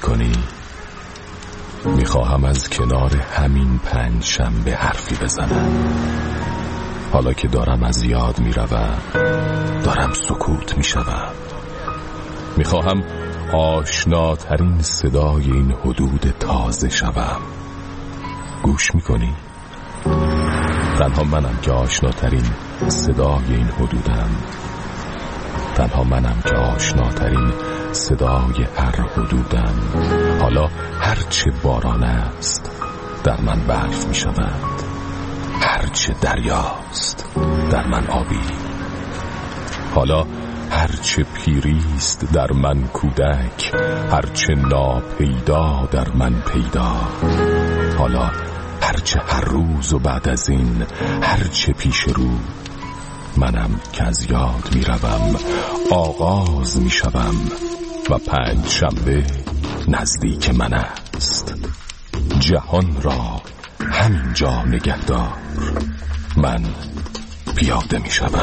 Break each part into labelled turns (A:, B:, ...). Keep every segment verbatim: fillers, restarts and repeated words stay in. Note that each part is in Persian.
A: میکنی؟ میخواهم از کنار همین پنج شنبه حرفی بزنم. حالا که دارم از یاد میروم، دارم سکوت میشوم. میخواهم آشناترین صدای این حدود تازه شوم. گوش میکنی؟ تنها منم که آشناترین صدای این حدودم. تنها منم که آشناترین صدای هر حدودم. حالا هرچه باران است در من برف می شود، هرچه دریاست در من آبی. حالا هرچه پیریست در من کودک، هرچه ناپیدا در من پیدا. حالا هرچه هر روز و بعد از این هرچه پیش رو، منم که از یاد می روم، آغاز می شوم و پنج شنبه نزدیک من است. جهان را همینجا نگهدار، من پیاده می شوم.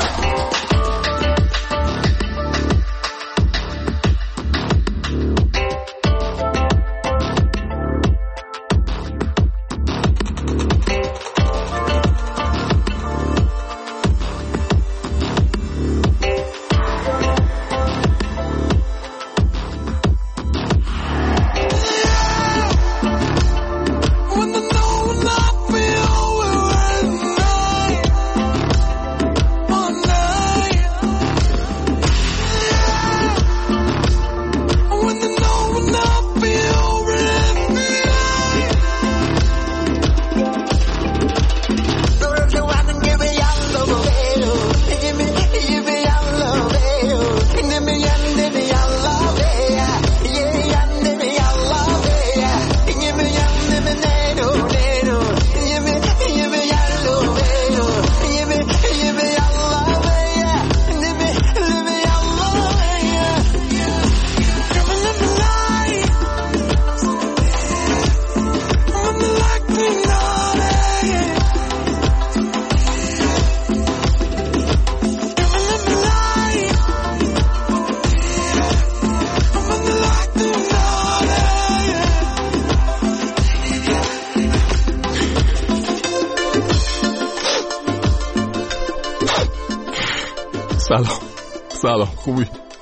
B: سلام سلام خوبی؟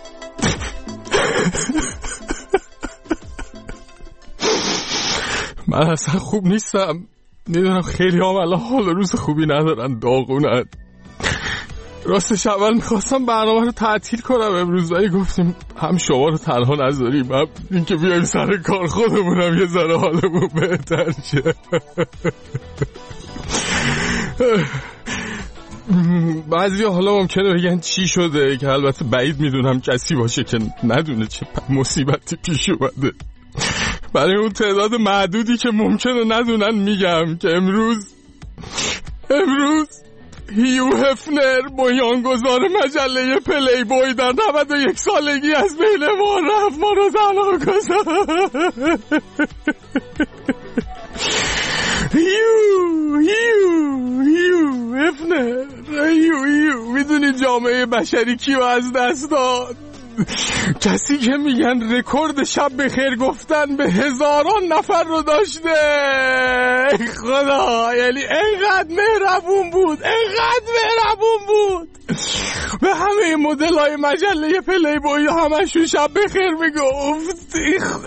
B: من اصلا خوب نیستم. میدونم خیلی هم الان حال روز خوبی ندارن، داغونن. راستش اول میخواستم برنامه رو تعطیل کنم امروز، ولی گفتیم هم شما رو تنها نذاریم، هم اینکه بیایم سر کار خودمونم یه ذره حالمون بهتر شه. بعضی حالا ممکنه بگن چی شده، که البته بعید میدونم کسی باشه که ندونه چه مصیبتی پیش اومده. برای اون تعداد معدودی که ممکنه ندونن میگم که امروز امروز هیو هفنر بنیانگذار مجله پلی بوی در نود و یک سالگی از بین ما رفت. ما رو تنها گذاشت. هیو هیو هیو هفنر هیو هیو میدونی جامعه بشری کیو از دست داد؟ کسی که میگن رکورد شب بخیر گفتن به هزاران نفر رو داشته. ای خدا، یعنی اینقدر مهربون بود، اینقدر مهربون بود. به همه مدل های مجله پلی بوی همشون شب بخیر میگفت.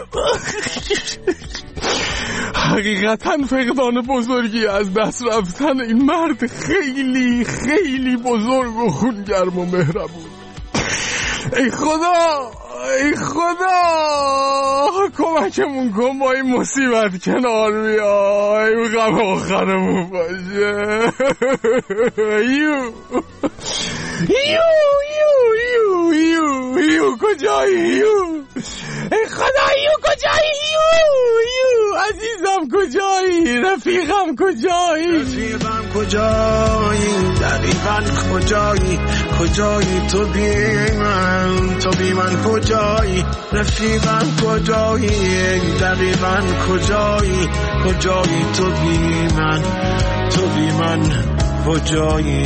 B: حقیقتا فقدان بزرگی از دست رفتن این مرد خیلی خیلی بزرگ و خونگرم و مهربون. ای خدا، ای خدا کمکمون کن با این مصیبت کنار بیای، این غم آخرمون باشه. یو یو یو یو یو یو کجایی یو؟ ای خدا یو کجایی یو یو عزیزم کجایی؟ رفیقم کجایی؟
C: رفیقم کجایی؟ دقیقاً کجایی؟ کجایی تو بی من؟ تو بی من کجایی؟ رفیقم کجایی؟ دقیقاً کجایی؟ کجایی تو بی من؟ تو بی من کجایی؟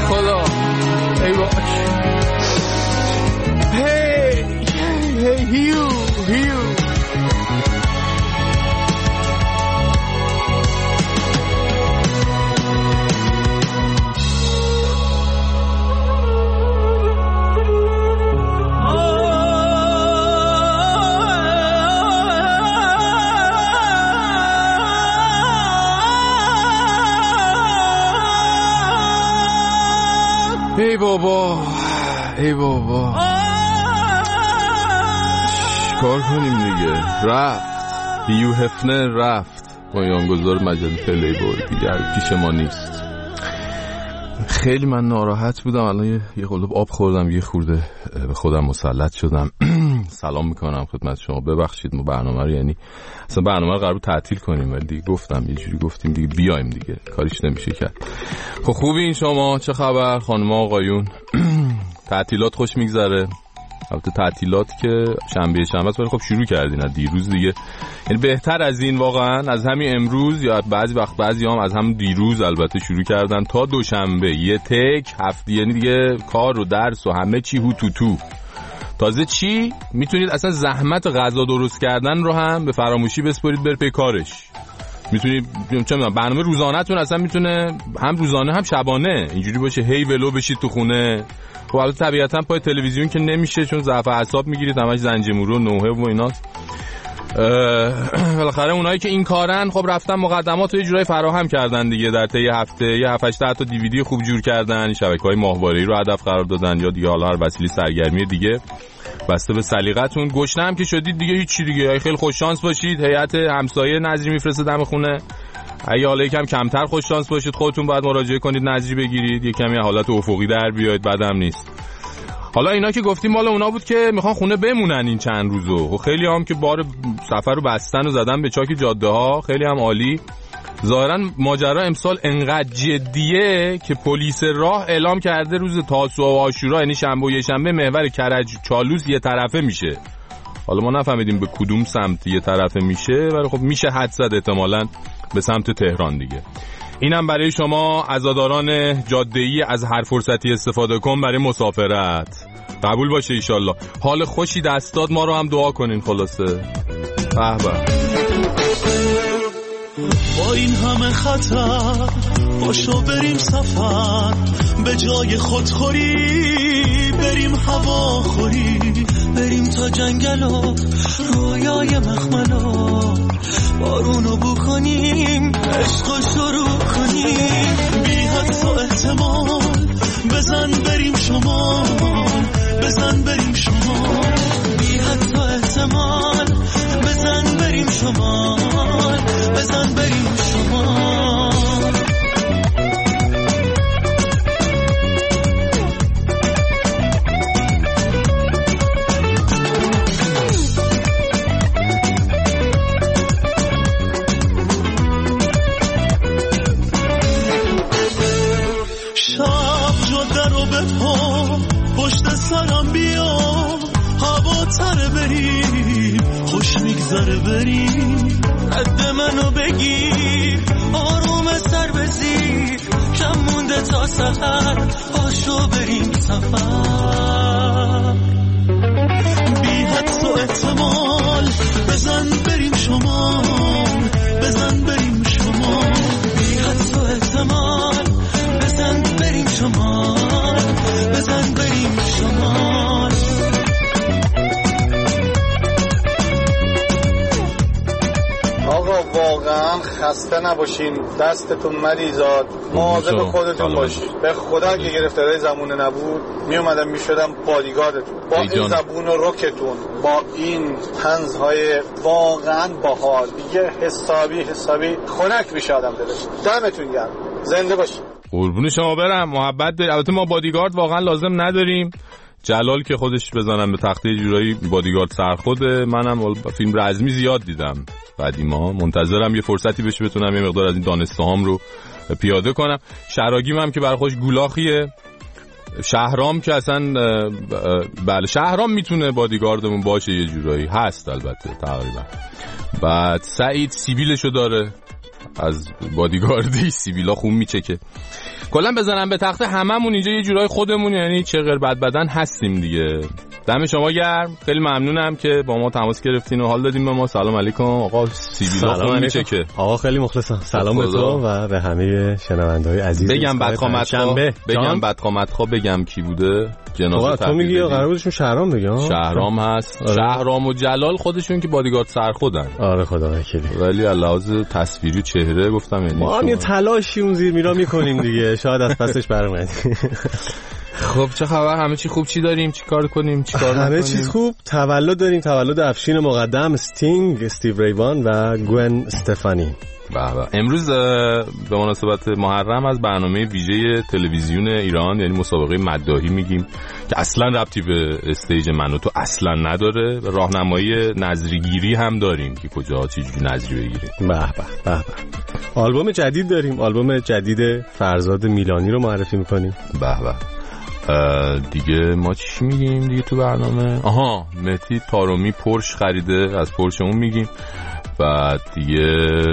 B: خدا ای باش. هی هی هیو هیو ای بابا ای بابا کار کنیم دیگه. رفت هیو هفنر، رفت بنیانگذار مجله پلی بوی، دیگر پیش ما نیست. خیلی من ناراحت بودم. الان یه, یه قلوب آب خوردم، یه خورده به خودم مسلط شدم. سلام میکنم خدمت شما، ببخشید ما برنامه رو، یعنی اصلا برنامه رو قرار تعطیل کنیم ولی دیگه گفتم یه جوری گفتیم دیگه بیایم دیگه، کاریش نمیشه کرد. خب خوبی این شما؟ چه خبر خانم آقایون؟ تعطیلات خوش میگذره؟ البته تعطیلات که شنبه شنبه است ولی خب شروع کردین از دیروز دیگه، یعنی بهتر از این واقعا، از همین امروز یا بعضی وقت بعضی هم از هم دیروز البته شروع کردن تا دوشنبه یه تک هفته، یعنی دیگه کار و درس و همه چی هو تو تو. تازه چی میتونید اصلا زحمت غذا درست کردن رو هم به فراموشی بسپارید، بر پی کارش. میتونید چه میدونم برنامه روزانه‌تون اصلا میتونه هم روزانه هم شبانه اینجوری باشه، هی ولو بشید تو خونه. خب البته طبیعتا پای تلویزیون که نمیشه چون ضعف اعصاب میگیرید، همش زنجمورو و نوحه و ایناست. بالاخره اونایی که این کارن خب رفتن مقدمات رو یه جورایی فراهم کردن دیگه، در طی هفته یه هفت هشت تا دیویدی خوب جور کردن، شبکه‌های ماهواره‌ای رو هدف قرار دادن یا دیگه حالا هر وسیله سرگرمی دیگه بسته به سلیقتون. گشنه هم که شدید دیگه هیچی دیگه، خیلی خوش شانس باشید، هیئت همسایه نظری میفرسته دم خونه. اگه حالا یکم کمتر خوش شانس باشید خودتون باید مراجعه کنید نظری بگیرید، یکم یه حالت افقی در بیاید، بعدم نیست. حالا اینا که گفتیم مال اونا بود که میخوان خونه بمونن این چند روزو، خیلی هم که بار سفر رو بستن و زدن به چاک جاده ها، خیلی هم عالی. ظاهرا ماجرا امسال انقدر جدیه که پلیس راه اعلام کرده روز تاسوعا و عاشورا، یعنی شنبه و یه شنبه، محور کرج چالوس یه طرفه میشه. حالا ما نفهمیدیم به کدوم سمت یه طرفه میشه، ولی خب میشه حد زد احتمالاً به سمت تهران دیگه. اینم برای شما عزاداران جاده‌ای از هر فرصتی استفاده کن برای مسافرت. قبول باشه ایشالله. حال خوشی دست داد، ما رو هم دعا کنین. خلاصه به به.
D: با این همه خطر باشو بریم سفر، به جای خودخوری بریم هوا خوری، بریم تا جنگل و رویای مخملو، بارونو بو کنیم عشقو شروع کنیم، بی حدس و احتمال بزن بریم شمال، بزن بریم شمال، بی حدس و احتمال بزن بریم شمال، بزن بریم شمال. پشت سرم بیا هوا تره بریم، خوش میگذره بریم، قد منو بگیر آروم سر بزیر، کم مونده تا سحر پاشو بریم سفر، بی حدس و احتمال بزن بریم شمال، بزن بریم شمال، بی حدس و احتمال بزن بریم شمال، بزن بریم شمال.
E: آقا واقعا خسته نباشین، دستتون مریضات، مواظب خودتون باشید. به خدا که گرفتاری زمونه نبود می اومدم می شدم بادیگاردتون، با این زبون و رکتون، با این طنزهای واقعا باحال دیگه، حسابی حسابی خنک میشه آدم دلش. دمتون گرم، زنده باشید.
B: قربون شما برم، محبت دارید. البته ما بادیگارد واقعا لازم نداریم، جلال که خودش بزنم به تخته جورایی بادیگارد سرخوده. منم فیلم رزمی زیاد دیدم قدیما، منتظرم یه فرصتی بشه بتونم یه مقدار از این دانستهام رو پیاده کنم. شراگیم هم که برای خوش گولاخیه. شهرام که اصلا بله شهرام میتونه بادیگاردمون باشه، یه جورایی هست البته تقریبا. بعد سعید سیبیلشو داره،
A: از بادیگاردی سیبیلا خون میچکه. کلا بزنم به تخته هممون اینجا یه جورای خودمون، یعنی چقدر بد بدن هستیم دیگه. دم شما گرم، خیلی ممنونم که با ما تماس گرفتین و حال دادیم به ما. سلام علیکم آقا سیبیلا خون میچکه.
F: آقا خیلی مخلصم. سلام به تو و به همه شنونده‌های عزیز.
A: بگم بدقامت ها بگم بدقامت ها بگم کی بوده؟ جناب
F: تو میگی یا قرار بودشون شهرام بگم؟
A: شهرام هست. آره. شهرام و جلال خودشون که بادیگارد سر خودن.
F: آره خدا وکیلی.
A: ولی علاوه تصویری چهره گفتم یعنی
F: ما هم یه تلاشی اون زیر میرا میکنیم دیگه. شاید از پسش برام.
A: خب چه خبر؟ همه چی خوب؟ چی داریم؟ چی کار کنیم؟ چی کار نکنیم؟
F: همه چیز خوب. تولد داریم، تولد افشین مقدم، استینگ، استیو ریوان و گوئن استفانی.
A: بله. امروز به مناسبت محرم از برنامه ویژه تلویزیون ایران یعنی مسابقه مداحی میگیم که اصلا ربطی به استیج من و تو اصلا نداره. راهنمایی نظریگیری هم داریم که کجا چجوری نظری بگیریم.
F: به به به به. آلبوم جدید داریم، آلبوم جدید فرزاد میلانی رو معرفی میکنیم.
A: به به. دیگه ما چی میگیم دیگه تو برنامه؟ آها مهدی تارومی پورش خریده، از پورش اون میگیم. بعد دیگه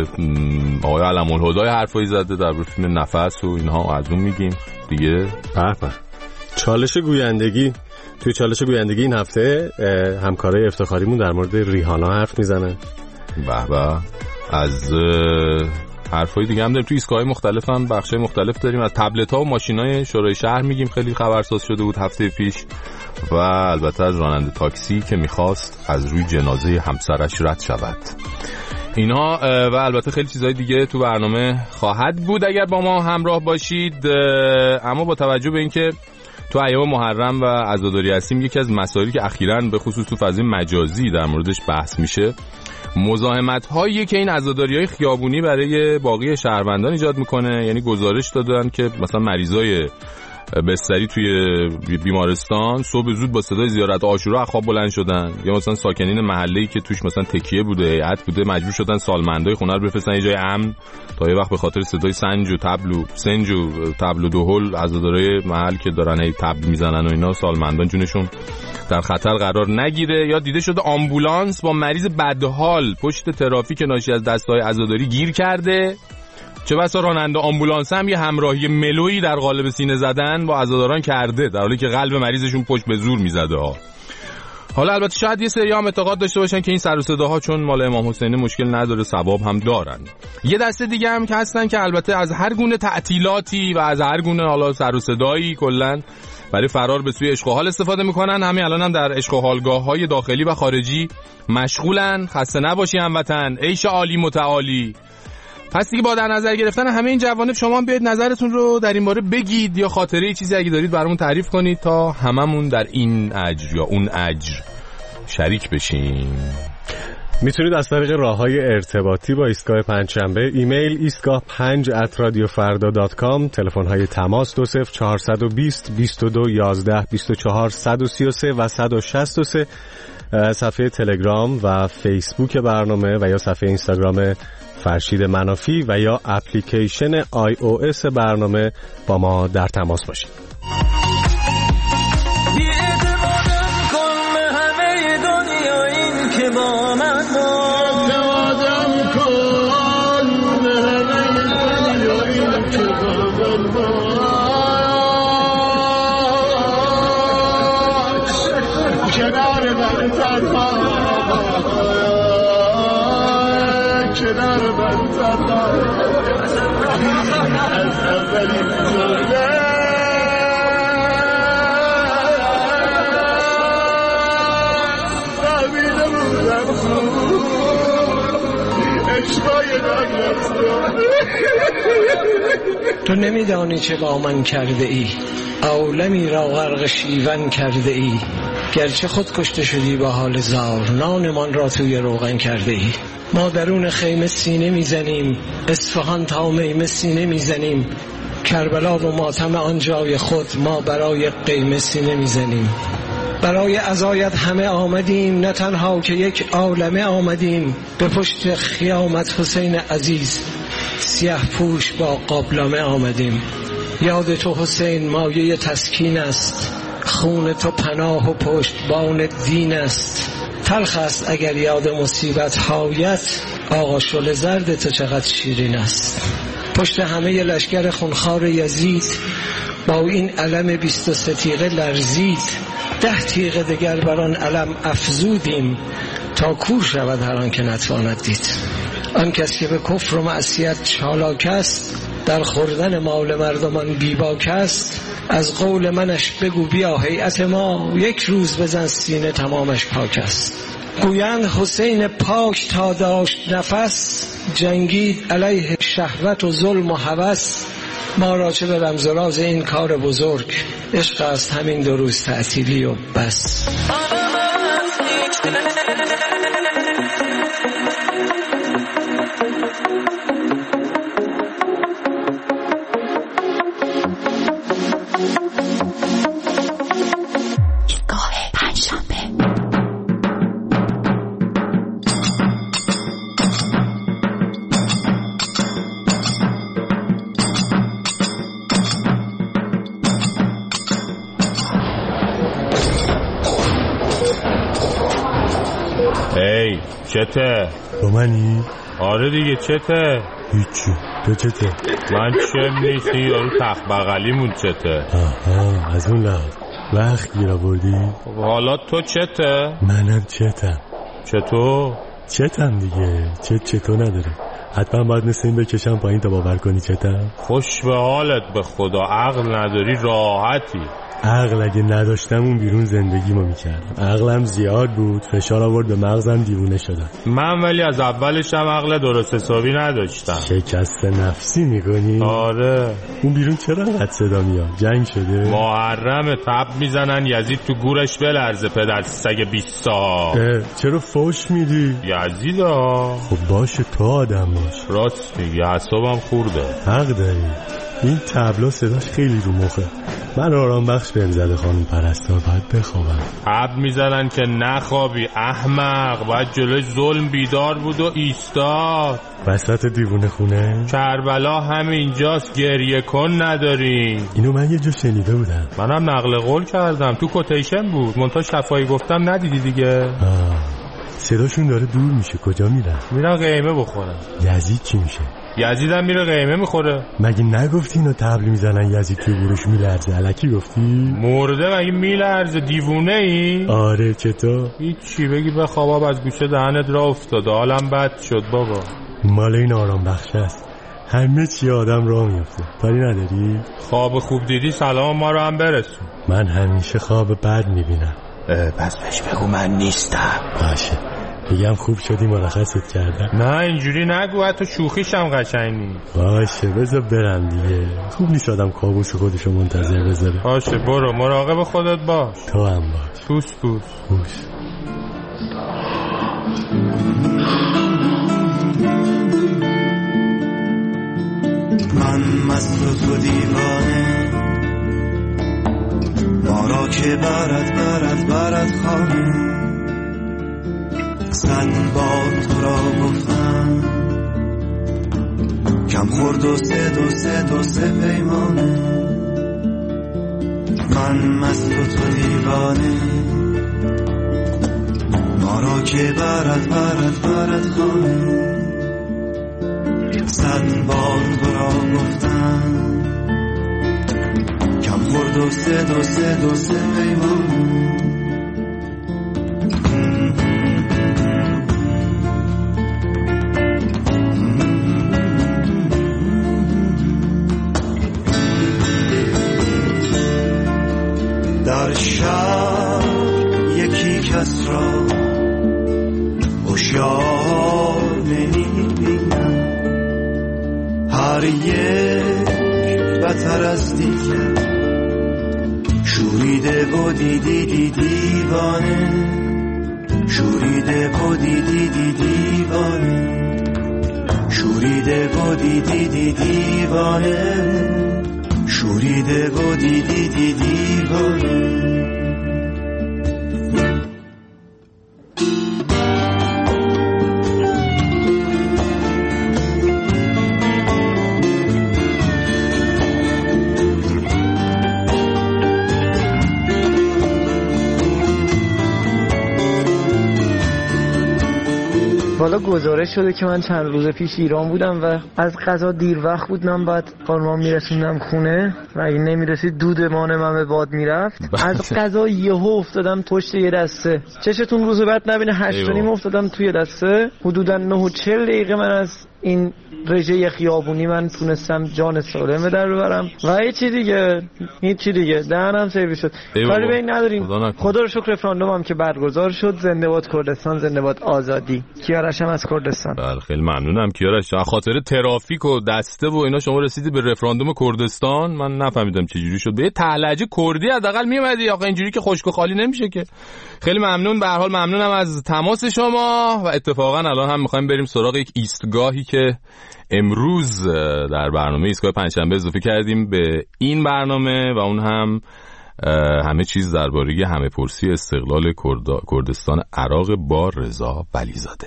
A: آقای علم‌الهدی حرفایی زده در مورد فیلم نفس و اینها، از اون میگیم دیگه.
F: به به. چالش گویندگی، توی چالش گویندگی این هفته همکارای افتخاریمون در مورد ریحانا حرف میزنن.
A: به به. از حرفای دیگه هم داریم، توی ایستگاه‌های مختلف هم بخشای مختلف داریم. از تبلت‌ها و ماشینای شورای شهر میگیم، خیلی خبرساز شده بود هفته پیش. و البته از راننده تاکسی که میخواست از روی جنازه همسرش رد شود. اینا و البته خیلی چیزهای دیگه تو برنامه خواهد بود اگر با ما همراه باشید. اما با توجه به اینکه تو ایام محرم و عزاداری هستیم، یکی از مسائلی که اخیراً به خصوص تو فضای مجازی در موردش بحث میشه مزاحمت هایی که این عزاداری های خیابونی برای باقی شهروندان ایجاد میکنه. یعنی گزارش دادن که مثلا مریضای بستری توی بیمارستان صبح زود با صدای زیارت عاشورا از خواب بلند شدن، یا مثلا ساکنین محله‌ای که توش مثلا تکیه بوده، هیئت بوده، مجبور شدن سالمندای خونه رو بفرستن یه جای امن تا یه وقت به خاطر صدای سنج و طبل و سنج و طبل و دهل عزادارای محل که دارن هی طبل میزنن و اینا، سالمندان جونشون در خطر قرار نگیره. یا دیده شده آمبولانس با مریض بدحال پشت ترافیک ناشی از دستهای عزاداری گیر کرده. چه بسا راننده آمبولانس هم یه همراهی ملویی در قالب سینه زدن با عزاداران کرده، در حالی که قلب مریضشون پشت به زور میزده ها. حالا البته شاید یه سری هم اعتقاد داشته باشن که این سر و صداها چون مال امام حسین مشکل نداره، ثواب هم دارن. یه دسته دیگه هم که هستن که البته از هر گونه تعطیلاتی و از هر گونه حالا سر و صدایی کلا برای فرار به سوی عشق و حال استفاده میکنن. همین الان هم در عشق و حالگاه‌های داخلی و خارجی مشغولن. خسته نباشی هموطن، عیش عالی متعالی. پس دیگه با در نظر گرفتن همه این جوانب شما هم بیاید نظرتون رو در این باره بگید یا خاطره چیزی اگه دارید برامون تعریف کنید تا هممون در این اجر یا اون اجر شریک بشیم.
F: میتونید از طریق راههای ارتباطی با ایستگاه پنجشنبه، ایمیل ایستگاه پنج ات رادیو فردا دات کام، تلفن های تماس دو صفر چهار دو صفر بیست و دو یازده بیست و چهار صد و سی و سه و صد و شصت و سه، صفحه تلگرام و فیسبوک برنامه و یا صفحه اینستاگرام فرشید منافی و یا اپلیکیشن آی او اس برنامه با ما در تماس باشید.
G: تو نمیدانی چه با من کرده ای، عالمی را غرق شیون کرده ای. گرچه خود کشته شدی با حال زار، نانمان را توی روغن کرده ای. ما درون خیمه سینه میزنیم، اصفهان تا میمه سینه میزنیم. کربلا و ماتم آنجای خود ما برای قیمه سینه میزنیم. برای عزایت همه آمدیم، نه تنها که یک عالمه آمدیم. به پشت خیامت حسین عزیز سیاه پوش با قابلمه آمدیم. یاد تو حسین مایه تسکین است، خون تو پناه و پشتبان دین است. تلخ است اگر یاد مصیبت هایت، آقا شل زرد تو چقدر شیرین است. پشت همه لشکر خونخوار یزید، با این علم بیست و سه تیغه لرزید. ده تیغه دگر بران علم افزودیم، تا کور شود هر آن که نتواند دید. آن کس که به کفر و معصیت چالاک است، در خوردن مال مردمان بیباک است. از قول منش بگو بیا هیئت ما، یک روز بزن سینه تمامش پاک است. گویند حسین پاک تا داشت نفس، جنگید علیه شهوت و ظلم و هوس. ما را چه به رمز و راز این کار بزرگ، عشق است همین دو روز تعطیلی و بس.
A: هی چته؟
H: با منی؟
A: آره دیگه چته؟
H: هیچی. تو چته؟
A: من چم نیستی یارو تخت بغلیمون چته؟
H: آها از اون لحظ وقت گیر آوردی؟
A: حالا تو چته؟
H: منم چتم.
A: چطور؟
H: چتم دیگه. چت چطور نداره. حتما باید مثل این بکشم پایین تا باور کنی چتم.
A: خوش به حالت به خدا، عقل نداری راحتی.
H: عقل اگه نداشتم اون بیرون زندگیمو میکردم. عقلم زیاد بود، فشار آورد به مغزم، دیوونه شدم.
A: من ولی از اولش هم عقل درست حسابی نداشتم.
H: شکست نفسی میکنی؟
A: آره.
H: اون بیرون چرا انقدر صدا میاد؟ جنگ شده؟
A: محرم تب میزنن یزید تو گورش بلرزه پدر سگ بیست ها.
H: چرا فوش میدی؟
A: یزید ها.
H: خب باشه تو آدم باش.
A: راست میگی، اعصابم خورده.
H: حق داری. این تبلا صداش خیلی رو مخه. من آرام بخش بهم زده خانم پرستار، باید بخوابم.
A: عب میزنن که نخوابی احمق، باید جلوی ظلم بیدار بود و ایستاد.
H: وسط دیوونه خونه؟
A: کربلا همینجاست، گریه کن نداریم.
H: اینو من یه جا شنیده بودم.
A: منم نقل قول کردم، تو کوتیشن بود، منتها شفایی گفتم ندیدی دیگه.
H: آه. صداشون داره دور میشه. کجا میرن؟
A: میرن قیمه بخورن.
H: یزید چی میشه؟
A: یزیدم میره قیمه میخوره.
H: مگه نگفتی اینو تبلی میزنن یزید توی گورش میلرزه؟ الکی گفتی؟
A: مرده مگه میلرزه؟ دیوونه ای؟
H: آره چطور؟
A: هیچی، بگی بخواب از گوشه دهنت را افتاده، حالم بد شد بابا.
H: مال این آرام بخش است، همه چی آدم راه میفته. کاری نداری؟
A: خواب خوب دیدی سلام ما رو هم برسون.
H: من همیشه خواب بد میبینم.
A: پس بهش بگو من نیستم.
H: باشه میگم خوب شدی مرخصت کردم.
A: نه اینجوری نگو، حتی شوخیشم قشنگ نیست.
H: باشه بذار برم دیگه. خوب نیست آدم کابوس خودشو منتظر بذاره.
A: باشه برو، مراقب خودت باش.
H: تو هم باش.
A: پوس پوس
H: پوس.
D: من مست و تو دیوانه، ما را که برد برد برد خانه. صد بار تو را گفتم، کم خورد و سه دو سه دو سه پیمانه. من مست و تو دیوانه، ما را که برد برد برد خانه. صد بار تو را گفتم، کم خورد و سه دو سه دو سه پیمانه. در شهر یکی کس را هوشیار نمی‌بینم، هر یک بتر از دیگر شوریده و دیدی دی دیوانه. شوریده و دیدی دی دیوانه. شوریده و دیدی دی دیوانه. شوریده و دیدی دی دیوانه.
I: بالا گزارش شده که من چند روز پیش ایران بودم و از قضا دیر وقت بود، من بعد خانمام میرسوندم خونه و اگه نمیرسید دودمان من به باد میرفت. از قضا یهو افتادم پشت یه دسته. چشتون روز بعد نبینه هشت و نیم افتادم توی دسته. حدودا نه و چهل دقیقه من از این رژه خیابونی من تونستم جان سالم در ببرم و هیچی دیگه هیچی دیگه دهنم سرویس شد. کاری به این نداریم. خدا, خدا رو شکر رفراندوم که برگزار شد. زنده باد کردستان، زنده باد آزادی. کیارش هم از کردستان.
A: بله خیلی ممنونم کیارش. خاطر ترافیک و دسته و اینا شما رسیدی به رفراندوم کردستان. من نفهمیدم چه جوری شد. به تلهجه کردی حداقل میومدی. آخه اینجوری که خشک و خالی نمیشه که. خیلی ممنون. به هر حال ممنونم از تماس شما و اتفاقا الان هم می‌خوایم بریم سراغ یک ایستگاهی که امروز در برنامه ایستگاه پنجشنبه اضافه کردیم به این برنامه و اون هم همه چیز درباره همه پرسی استقلال کردستان عراق با رضا ولیزاده.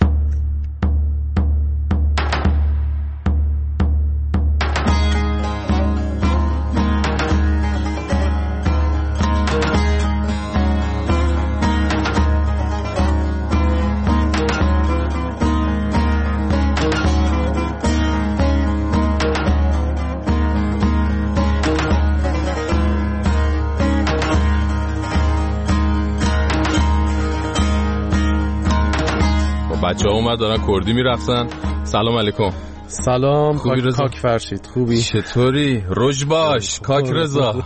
A: بچه ها اومد دارن کردی میرفتن. سلام علیکم.
J: سلام. خوبی رضا؟ کاک فرشید خوبی؟
A: چطوری؟ روش باش کاک رضا.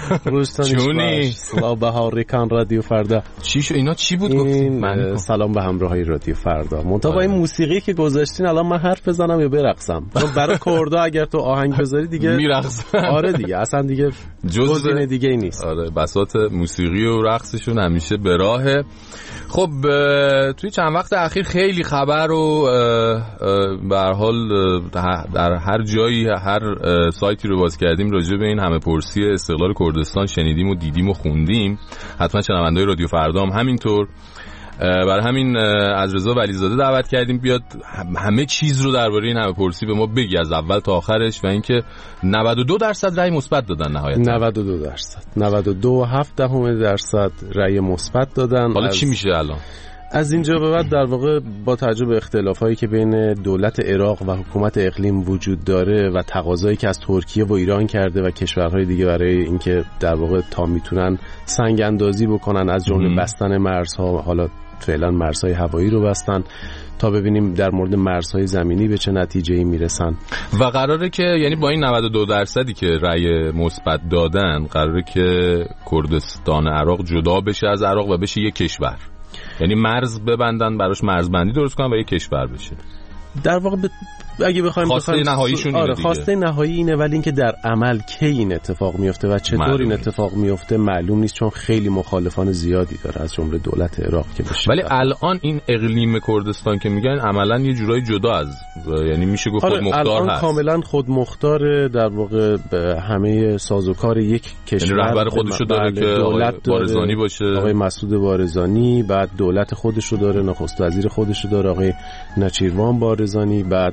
J: چونی؟ سلام به هاریکان رادیو فردا.
A: چی شو اینا چی بود گفتین؟
J: سلام به همراهای رادیو فردا. منتها با این موسیقی که گذاشتین الان من حرف بزنم یا برقصم؟ برای کردا اگر تو آهنگ بذاری دیگه
A: میرقصن.
J: آره دیگه اصلا دیگه جزء دیگه ای نیست.
A: آره بساط موسیقی و رقصشون همیشه به راهه. خب توی چند وقت اخیر خیلی خبر و به هر حال در هر جایی هر سایتی رو باز کردیم راجع به این همه پرسی استقلال کردستان شنیدیم و دیدیم و خوندیم. حتما شنونده‌های رادیو فردا هم همینطور. برای همین از رضا ولیزاده دعوت کردیم بیاد همه چیز رو درباره این همه پرسی به ما بگی از اول تا آخرش و اینکه نود و دو درصد رأی مثبت دادن نهایتا.
J: نود و دو درصد نود و دو و هفت دهم درصد رأی مثبت دادن.
A: حالا چی میشه الان؟
J: از اینجا به بعد در واقع با توجه به اختلافایی که بین دولت عراق و حکومت اقلیم وجود داره و تقاضایی که از ترکیه و ایران کرده و کشورهای دیگه برای اینکه در واقع تا میتونن سنگ اندازی بکنن از جمله بستن مرزها، حالا فعلا مرزهای هوایی رو بستن تا ببینیم در مورد مرزهای زمینی به چه نتیجه‌ای میرسن.
A: و قراره که یعنی با این نود و دو درصدی که رأی مثبت دادن قراره که کردستان عراق جدا بشه از عراق و بشه یک کشور. یعنی مرز ببندن براش مرزبندی درست کنن و یک کشور بشه.
J: در واقع ب... اگه بخوایم
A: خواسته نهاییشون
J: آره خواسته نهایی اینه، ولی اینکه در عمل کی این اتفاق میفته و چطور این اتفاق میفته معلوم نیست، چون خیلی مخالفان زیادی داره از جمله دولت عراق که بشه.
A: ولی الان این اقلیم کردستان که میگن عملاً یه جورایی جدا از یعنی میشه گفت
J: آره
A: خودمختار
J: الان
A: هست.
J: کاملا خودمختار در واقع به همه سازوکار یک کشور.
A: یعنی رهبر خودشو داره که
J: دولت
A: بارزانی باشه،
J: آقای مسعود بارزانی، بعد دولت خودشو داره، نخست وزیر خودشو داره آقای نچیروان بارزانی، بعد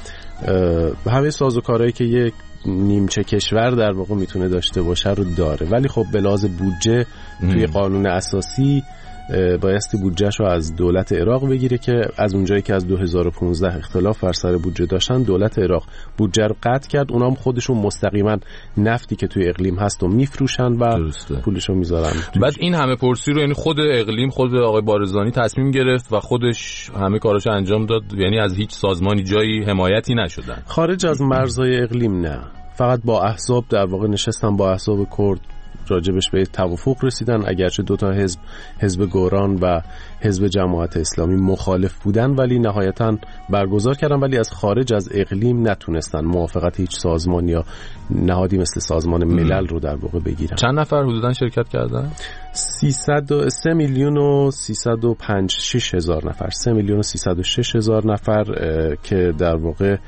J: همه سازوکارهایی که یک نیمچه کشور در واقع میتونه داشته باشه رو داره. ولی خب به لحاظ بودجه توی قانون اساسی بایستی بودجهش رو از دولت عراق بگیره که از اونجایی که از دو هزار و پانزده اختلاف بر سر بودجه داشتن، دولت عراق بودجه رو قطع کرد. اونا هم خودشون مستقیما نفتی که توی اقلیم هست و میفروشن و پولشو میذارن.
A: بعد این همه پرسی رو یعنی خود اقلیم، خود آقای بارزانی تصمیم گرفت و خودش همه کاراشو انجام داد، یعنی از هیچ سازمانی جایی حمایتی نشدن
J: خارج از مرزهای اقلیم. نه، فقط با احزاب در واقع نشستن، با احزاب کرد راجبش به توافق رسیدن. اگرچه دو تا حزب، حزب گوران و حزب جماعت اسلامی مخالف بودن ولی نهایتاً برگزار کردن، ولی از خارج از اقلیم نتونستن موافقت هیچ سازمان یا نهادی مثل سازمان ملل رو در واقع بگیرن.
A: چند نفر حدوداً شرکت کردن؟
J: سیصد و سه میلیون و سیصد و پنجاه و شش هزار نفر، سه میلیون و سیصد و شش هزار نفر که در واقع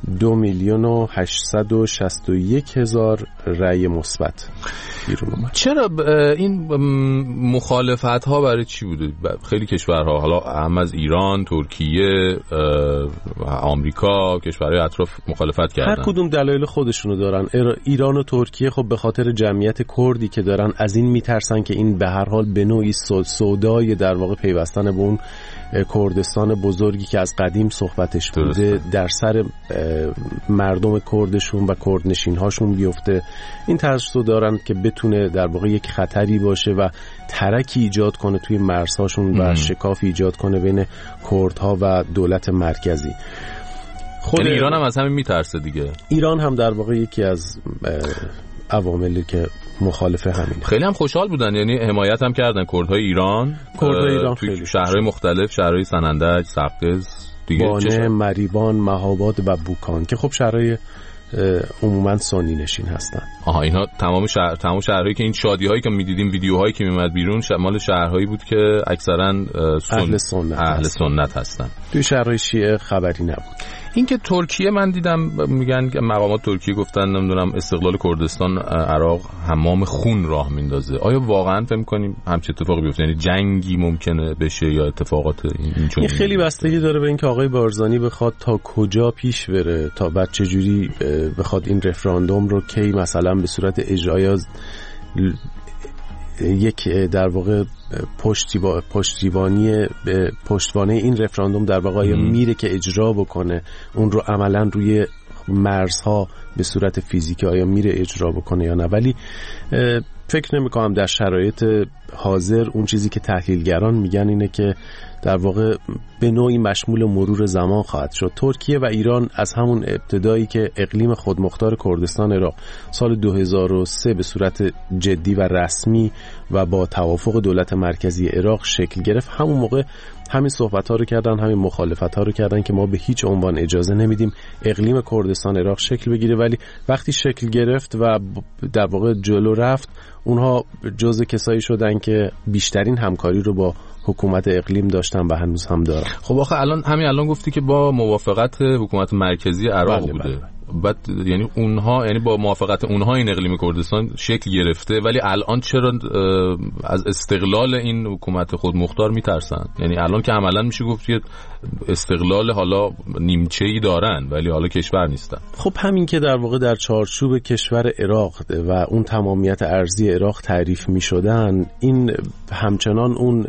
J: دو میلیون و هشتصد و شصت و یک هزار رأی مثبت بیرون اومد.
A: چرا این مخالفت ها برای چی بوده؟ خیلی کشورها، حالا هم از ایران، ترکیه، آمریکا، کشورهای اطراف مخالفت کردن.
J: هر کدوم دلایل خودشونو دارن. ایران و ترکیه خب به خاطر جمعیت کردی که دارن از این میترسن که این به هر حال به نوعی سودای در واقع پیوستن به اون کردستان بزرگی که از قدیم صحبتش بوده درسته. در سر مردم کردشون و کردنشین هاشون بیفته. این ترسو دارن که بتونه در واقع یک خطری باشه و ترکی ایجاد کنه توی مرزهاشون و شکافی ایجاد کنه بین کردها و دولت مرکزی.
A: خود یعنی ایران هم از همین میترسه دیگه.
J: ایران هم در واقع یکی از عواملی که مخالف همین.
A: خیلی هم خوشحال بودن، یعنی حمایت هم کردن کردهای ایران.
J: کردهای ایران
A: توی شهرهای مختلف، شهرهای سنندج، سقز، دیگه
J: بانه، مریوان، مهاباد و بوکان که خب شهرهای عموما سنی نشین هستن.
A: آها اینا تمام شهر تمام شهرهایی که این شادی‌هایی که می‌دیدیم، ویدیوهایی که میومد بیرون مال شهرهایی بود که اکثرا سن...
J: اهل سنت
A: اهل سنت هستن.
J: توی شهرهای شیعه خبری نبود.
A: این که ترکیه من دیدم میگن که مقامات ترکیه گفتن نمیدونم استقلال کردستان عراق حمام خون راه میندازه. آیا واقعا فکر می‌کنیم همچین اتفاقی بیفته؟ یعنی جنگی ممکنه بشه یا اتفاقات این چون
J: این خیلی بستگی داره به اینکه آقای بارزانی بخواد تا کجا پیش بره، تا بعد چه جوری بخواد این رفراندوم رو کی مثلا به صورت اجرایی یک در واقع پشتیبا پشتیبانی پشتوانه این رفراندوم در واقع میره که اجرا بکنه، اون رو عملا روی مرزها به صورت فیزیکی آیا میره اجرا بکنه یا نه. ولی فکر نمی کنم در شرایط حاضر اون چیزی که تحلیلگران میگن اینه که در واقع به نوعی مشمول مرور زمان خواهد شد. ترکیه و ایران از همون ابتدایی که اقلیم خودمختار کردستان عراق سال دو هزار و سه به صورت جدی و رسمی و با توافق دولت مرکزی عراق شکل گرفت، همون موقع همین صحبت‌ها رو کردن، همین مخالفت‌ها رو کردن که ما به هیچ عنوان اجازه نمیدیم اقلیم کردستان عراق شکل بگیره. ولی وقتی شکل گرفت و در واقع جلو رفت، اونها جزء کسایی شدن که بیشترین همکاری رو با حکومت اقلیم داشتن و هنوز هم دارن.
A: خب آخه الان همین الان گفتی که با موافقت حکومت مرکزی عراق بله بوده. بله بله. بعد یعنی اونها یعنی با موافقت اونها این اقلیم کردستان شکل گرفته، ولی الان چرا از استقلال این حکومت خودمختار میترسن؟ یعنی الان که عملا میشه گفت که استقلال حالا نیمچه‌ای دارن ولی حالا کشور نیستن.
J: خب همین که در واقع در چارچوب کشور عراق و اون تمامیت ارضی عراق تعریف میشدن، این همچنان اون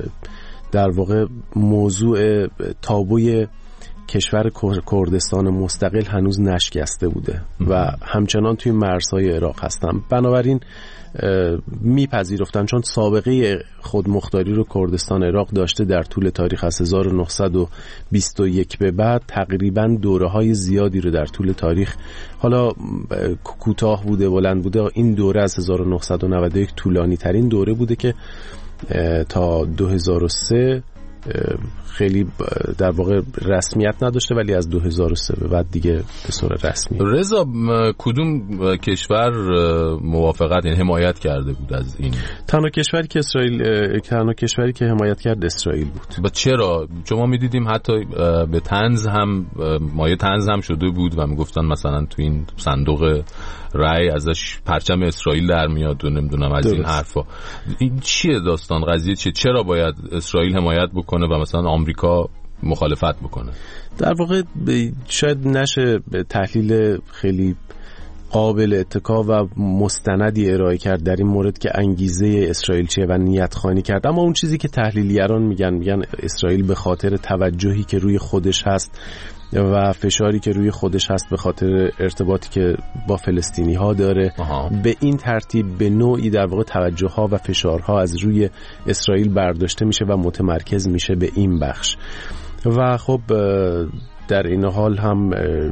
J: در واقع موضوع تابوی کشور کردستان مستقل هنوز نشکسته بوده و همچنان توی مرزهای عراق هستن. بنابراین میپذیرفتن، چون سابقه خودمختاری رو کردستان عراق داشته در طول تاریخ از هزار و نهصد و بیست و یک به بعد، تقریبا دوره‌های زیادی رو در طول تاریخ، حالا کوتاه بوده بلند بوده، این دوره از هزار و نهصد و نود و یک طولانی ترین دوره بوده که تا دو هزار و سه خیلی در واقع رسمیت نداشته، ولی از دو هزار و سه به بعد دیگه به صورت رسمی.
A: رضا کدوم کشور موافقت یعنی حمایت کرده بود از این؟
J: تنها کشوری که اسرائیل تنها کشوری که حمایت کرد اسرائیل بود.
A: با چرا؟ چون ما می‌دیدیم حتی به طنز هم مایه طنز هم شده بود و میگفتن مثلا تو این صندوق رای ازش پرچم اسرائیل در میاد و نمیدونم از درست. این حرفا. این چیه داستان؟ قضیه چیه؟ چرا باید اسرائیل حمایت بکنه و مثلا آمریکا مخالفت بکنه؟
J: در واقع شاید نشه به تحلیل خیلی قابل اتکا و مستندی ارائه کرد در این مورد که انگیزه اسرائیل چیه و نیت خانی کرد، اما اون چیزی که تحلیلیران میگن میگن اسرائیل به خاطر توجهی که روی خودش هست و فشاری که روی خودش هست به خاطر ارتباطی که با فلسطینی ها داره، آها. به این ترتیب به نوعی در واقع توجه ها و فشارها از روی اسرائیل برداشته میشه و متمرکز میشه به این بخش. و خب در این حال هم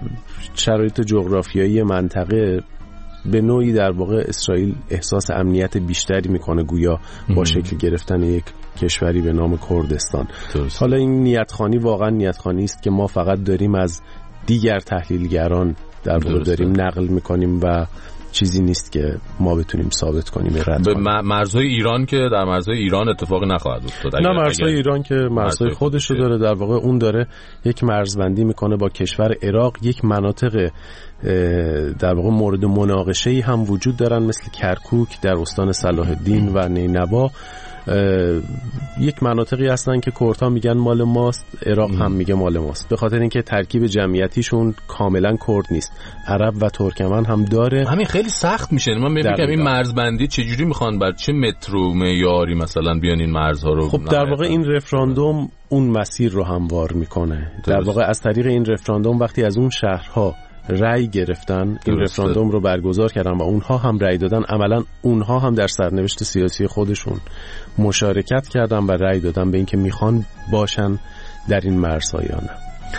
J: شرایط جغرافیایی منطقه به نوعی در واقع اسرائیل احساس امنیت بیشتری میکنه گویا با شکل گرفتن یک کشوری به نام کردستان. درست. حالا این نیتخوانی واقعا نیتخوانی است که ما فقط داریم از دیگر تحلیلگران در واقع داریم نقل میکنیم و چیزی نیست که ما بتونیم ثابت کنیم رد
A: به
J: کنیم.
A: مرزهای ایران که در مرزهای ایران اتفاقی نخواهد افتاد.
J: نه مرزهای ایران که مرزهای خودش رو داره، در واقع اون داره یک مرزبندی میکنه با کشور عراق. یک مناطق در واقع مورد مناقشه‌ای هم وجود دارن مثل کرکوک در استان صلاح الدین و نینوا. یک مناطقی هستن که کردها میگن مال ماست، عراق هم میگه مال ماست، به خاطر اینکه ترکیب جمعیتیشون کاملا کرد نیست، عرب و ترکمن هم داره.
A: همین خیلی سخت میشه. من میگم این مرزبندی چجوری میخوان، بر چه متر و معیاری مثلا بیان این مرزها رو؟
J: خب در واقع این رفراندوم اون مسیر رو هموار میکنه. در واقع از طریق این رفراندوم وقتی از اون شهرها رأی گرفتن، این رفراندوم رو برگزار کردن و اونها هم رأی دادن، عملا اونها هم در سرنوشت سیاسی خودشون مشارکت کردن و رأی دادن به اینکه میخوان باشن در این مرزها یا نه.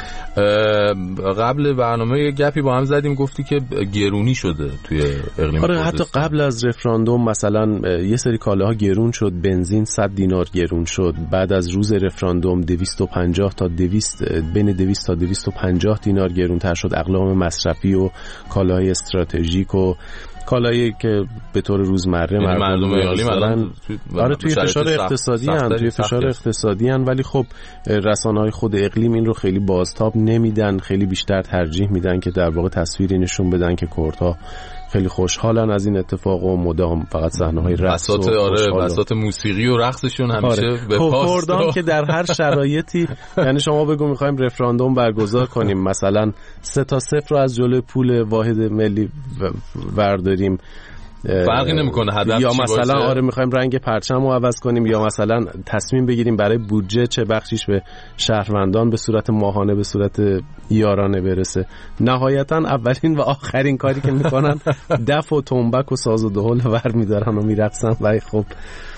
A: قبل برنامه یه گپی با هم زدیم، گفتی که گرونی شده توی اقلیم
J: آره حتی قبل از رفراندوم مثلا یه سری کالاها گرون شد، بنزین صد دینار گرون شد. بعد از روز رفراندوم دویست و پنجاه تا دویست بین دویست تا دویست و پنجاه دینار گرون تر شد. اقلام مصرفی و کالاهای استراتژیک و کالایی که به طور روزمره
A: مردم اقلیم الان
J: آره توی فشار اقتصادی ان توی فشار اقتصادی ان ولی خب رسانه‌های خود اقلیم این رو خیلی بازتاب نمیدن، خیلی بیشتر ترجیح میدن که در واقع تصویری نشون بدن که کردها خیلی خوشحالن از این اتفاق و مدام فقط صحنه‌های رقص و
A: آره بساط موسیقی و رقصشون همیشه
J: آره.
A: به پاس
J: کردان که در هر شرایطی یعنی شما بگو می‌خوایم رفراندوم برگزار کنیم، مثلا سه تا صفر رو از جلوی پول واحد ملی برداریم،
A: فرقی نمیکنه هدف
J: یا
A: چی
J: مثلا
A: باشه.
J: آره میخوایم رنگ پرچم رو عوض کنیم، یا مثلا تصمیم بگیریم برای بودجه چه بخشیش به شهروندان به صورت ماهانه به صورت یارانه برسه. نهایتا اولین و آخرین کاری که میکنن دف و تنبک و ساز و دهل ور میدارن و میرقصن. و خب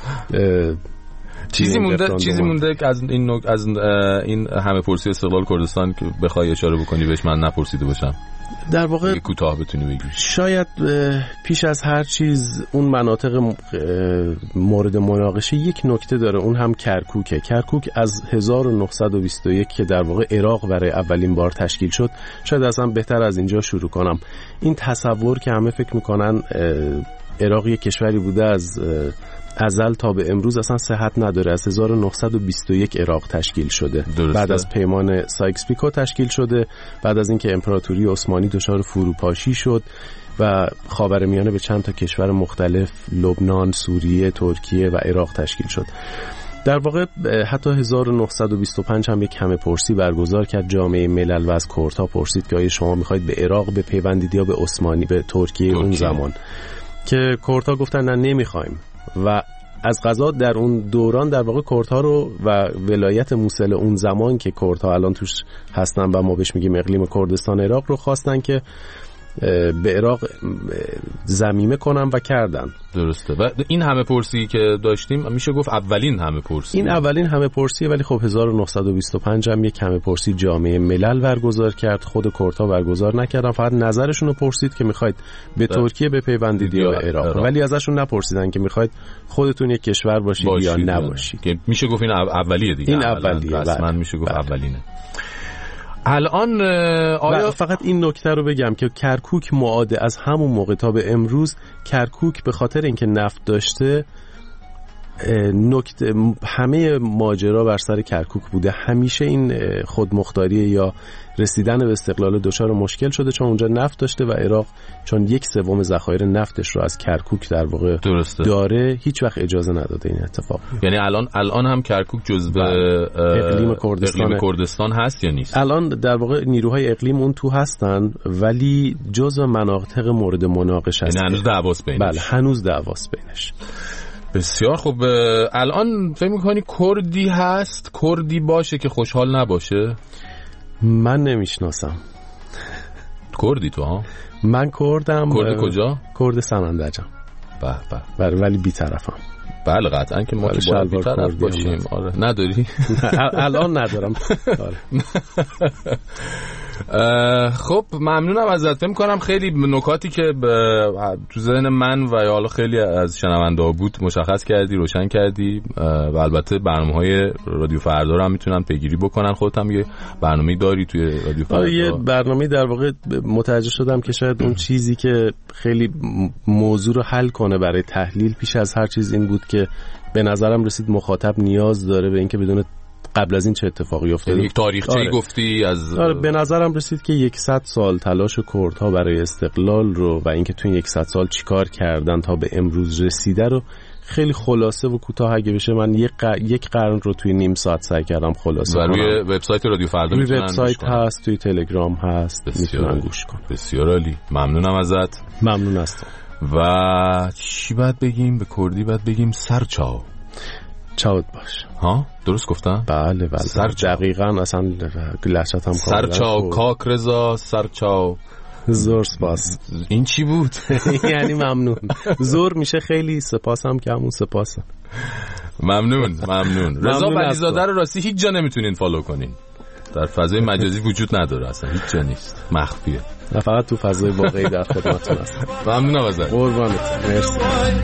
A: چیزی مونده چیزی مونده که از این نوع از این همه پرسی استقلال کردستان که بخوای اشاره بکنی بهش من نپرسیده باشم،
J: در واقع
A: کوتاه بتونی بگی.
J: شاید پیش از هر چیز اون مناطق مورد مناقشه یک نکته داره، اون هم کرکوکه. کرکوک از هزار و نهصد و بیست و یک که در واقع عراق برای اولین بار تشکیل شد، شاید اصلا بهتر از اینجا شروع کنم. این تصور که همه فکر میکنن عراق یک کشوری بوده از ازل تا به امروز اصلا صحت نداره. از هزار و نهصد و بیست و یک عراق تشکیل شده. درسته. بعد از پیمان سایکس پیکو تشکیل شده، بعد از اینکه امپراتوری عثمانی دچار فروپاشی شد و خاورمیانه به چند تا کشور مختلف لبنان، سوریه، ترکیه و عراق تشکیل شد. در واقع حتی هزار و نهصد و بیست و پنج هم یک همه پرسی برگزار کرد جامعه ملل و از کردها پرسید که آیا شما میخواید به عراق بپیوندید یا به عثمانی، به ترکیه, ترکیه. اون زمان که کردها گفتن نه نمیخوایم. و از قضا در اون دوران در واقع کردها رو و ولایت موصل اون زمان که کردها الان توش هستن و ما بهش میگیم اقلیم کردستان عراق رو خواستن که به عراق ضمیمه کنن و کردن.
A: درسته. و این همه پرسی که داشتیم میشه گفت اولین همه پرسی.
J: این اولین همه پرسی، ولی خب هزار و نهصد و بیست و پنج هم یک همه پرسی جامعه ملل برگزار کرد. خود کردها برگزار نکردن، فقط نظرشون رو پرسید که میخواید به ترکیه بپیوندید یا به عراق. عراق، ولی ازشون نپرسیدن که میخواید خودتون یک کشور باشید, باشید یا نباشید.
A: که میشه گفت این اولیه دیگه.
J: این اولیه.
A: رسما میشه گفت اولینه. الان
J: آیا فقط این نکته رو بگم که کرکوک معاده از همون موقع تا به امروز، کرکوک به خاطر اینکه نفت داشته نکته همه ماجرا بر سر کرکوک بوده. همیشه این خودمختاری یا رسیدن به استقلال دچار مشکل شده چون اونجا نفت داشته و عراق چون یک سوم ذخایر نفتش رو از کرکوک در واقع
A: درسته.
J: داره، هیچ وقت اجازه نداده این اتفاق.
A: یعنی الان الان هم کرکوک جزو
J: اقلیم کردستان.
A: اقلیم کردستان هست یا نیست؟
J: الان در واقع نیروهای اقلیم اون تو هستن ولی جزو مناطق مورد مناقشه است.
A: یعنی هنوز دعواست بینش.
J: بله هنوز دعواست بینش.
A: بسیار خوب. الان فکر می‌کنی کردی هست، کردی باشه که خوشحال نباشه؟
J: من نمیشناسم.
A: کردی تو ها؟
J: من کردم.
A: کرد کجا؟
J: کرد سمندجم.
A: به به.
J: ولی بی‌طرفم.
A: بله قطعا که ما که باید بی‌طرف باشیم. آره نداری؟
J: الان ندارم.
A: خب ممنونم ازت. فکر می‌کنم خیلی نکاتی که تو ذهن من و یا حالا خیلی از شنونده‌ها بود مشخص کردی، روشن کردی و البته برنامه‌های رادیو فردا رو هم میتونن پیگیری بکنن. خودت هم یه برنامه‌ای داری توی رادیو فردا؟
J: یه برنامه‌ای در واقع متوجه شدم که شاید اون چیزی که خیلی موضوع رو حل کنه برای تحلیل پیش از هر چیز این بود که به نظرم رسید مخاطب نیاز داره به اینکه بدون قبل از این چه اتفاقی افتاده.
A: یک تاریخچه‌ای
J: آره.
A: گفتی از
J: آره به نظرم رسید که صد سال تلاش کردها برای استقلال رو و اینکه تو این صد سال چیکار کردن تا به امروز رسیده رو خیلی خلاصه و کوتاه اگه بشه من یک ق... یک قرن رو توی نیم ساعت سعی کردم خلاصه کنم.
A: روی وبسایت رادیو فردا میتونن گوش کنن.
J: وبسایت هست، توی تلگرام هست، میتونن گوش کنن.
A: بسیار عالی. ممنونم ازت.
J: ممنون هستم.
A: و چی باید بگیم؟ به کردی باید بگیم سرچاو.
J: چاود باش.
A: ها درست گفتم؟
J: بله بله.
A: سر
J: دقیقاً اصلا لهجت هم
A: سرچاو کاک رضا سرچاو.
J: زور سپاس.
A: این چی بود؟
J: یعنی ممنون. زور میشه خیلی، سپاس هم که همون سپاسه.
A: ممنون ممنون. رضا بلیزاده رو راستی هیچ جا نمیتونین فالو کنین. در فضای مجازی وجود نداره، اصلا هیچ جا نیست، مخفیه.
J: نه فقط تو فضای واقعی در خدمتتون هستم.
A: ممنونم ازت.
J: قربانت. مرسی.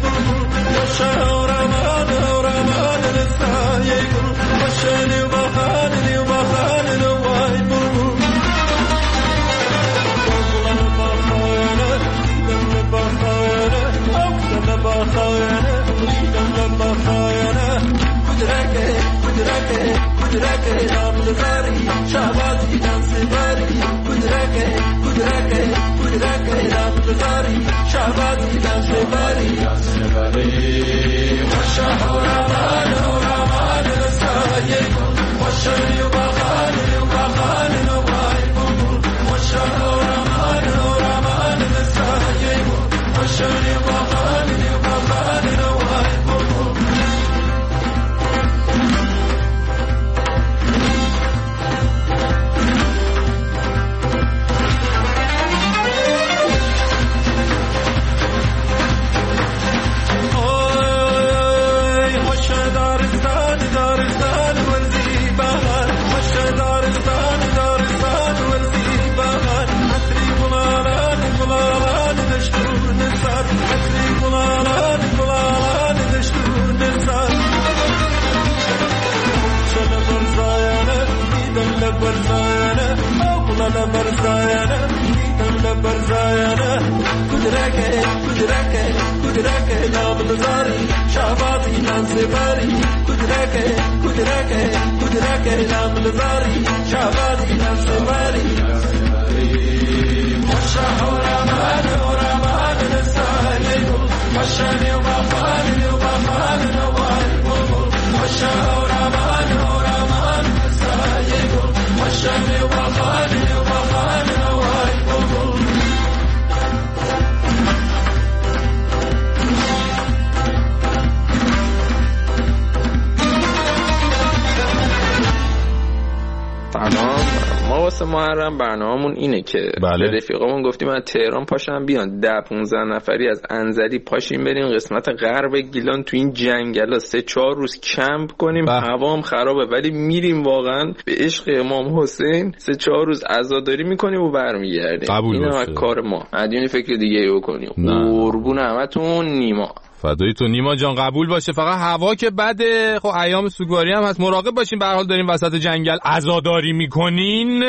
K: محرم برنامه‌مون اینه که
A: بله.
K: به رفیقامون گفتیم از تهران پاشن بیان ده پونزده نفری از انزلی پاشیم بریم قسمت غرب گیلان تو این جنگلا سه چهار روز کمپ کنیم. هوام خرابه ولی میریم واقعا به عشق امام حسین سه چهار روز عزاداری میکنیم و برمیگردیم. اینم کار ما. ادیونی فکر دیگه ای بکنیم. قربون همتون. نیما
A: فدای تو نیما جان. قبول باشه، فقط هوا که بده. خب ایام سوگواری هم هست، مراقب باشین. به هر حال داریم وسط جنگل عزاداری میکنین،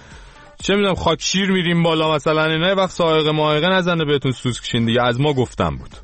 A: چه میدونم خاک شیر میریم بالا مثلا اینا، یه وقت سائق مائقه نزنه بهتون سوسک کشین دیگه. از ما گفتم بود.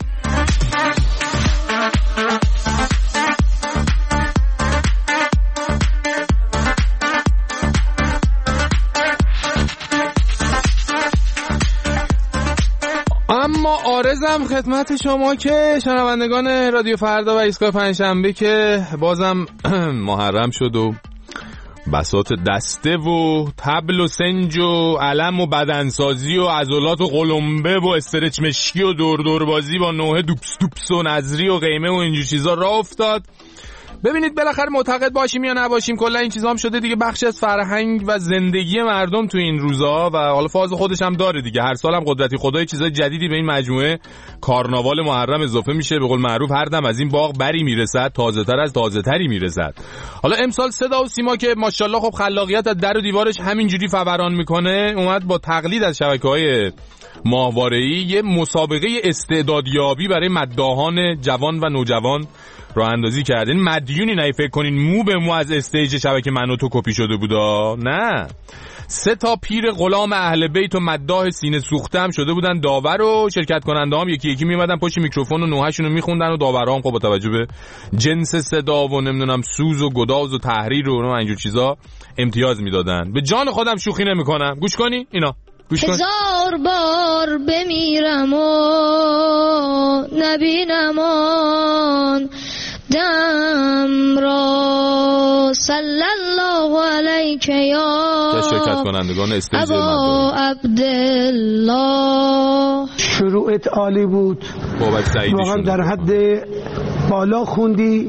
A: اما عارضم خدمت شما که شنوندگان رادیو فردا و ایستگاه پنجشنبه که بازم محرم شد و بساط دسته و تبل و سنج و علم و بدنسازی و عضلات و قلمبه و استرچ مشکی و دور دور بازی با نوه دوپس دوپس و نظری و قیمه و اینجور چیزا راه افتاد. ببینید بالاخره معتقد باشیم یا نباشیم کلا این چیزا هم شده دیگه بخشی از فرهنگ و زندگی مردم تو این روزا و حالا فاز خودش هم داره دیگه. هر سال هم قدرتی خدای چیزای جدیدی به این مجموعه کارناوال محرم اضافه میشه. به قول معروف هر دم از این باغ بری میرسد، تازه‌تر از تازه‌تری میرسد. حالا امسال صدا و سیما که ماشاءالله خب خلاقیت از در و دیوارش همینجوری فوران میکنه، اومد با تقلید از شبکه‌های ماهواره‌ای یه مسابقه استعدادیابی برای مداحان جوان و نوجوان راه اندازی کردین. مدیونی نه فکر کنین مو به مو از استیج شبکه من و تو کپی شده بودا، نه. سه تا پیر غلام اهل بیت و مداح سینه سوخته هم شده بودن داور و شرکت کننده هم یکی یکی میومدن پشت میکروفون و نوحه‌شون رو میخوندن و داورا هم خب با توجه به جنس صدا و نمیدونم سوز و گداز و تحریر و اینجور چیزا امتیاز میدادن. به جان خودم شوخی نمیکنم. گوش کنی اینا.
L: هزار بار بمیرم و نبینم آن دم را صلی الله علیک یا
A: شرکت کنندگان استیج
L: ابا عبدالله.
M: شروعت عالی بود، واقعا در حد بالا خوندی